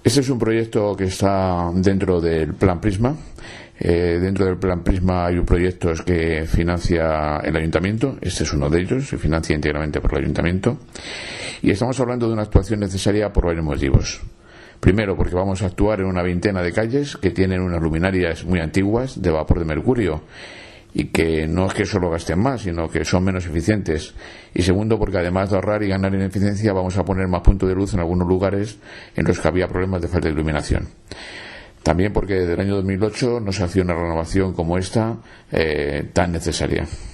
Este es un proyecto que está dentro del Plan Prisma. Dentro del Plan Prisma hay proyectos que financia el Ayuntamiento. Este es uno de ellos, se financia íntegramente por el Ayuntamiento. Y estamos hablando de una actuación necesaria por varios motivos. Primero, porque vamos a actuar en una veintena de calles que tienen unas luminarias muy antiguas de vapor de mercurio y que no es que solo gasten más, sino que son menos eficientes. Y segundo, porque además de ahorrar y ganar en eficiencia, vamos a poner más puntos de luz en algunos lugares en los que había problemas de falta de iluminación. También porque desde el año 2008 no se hacía una renovación como esta tan necesaria.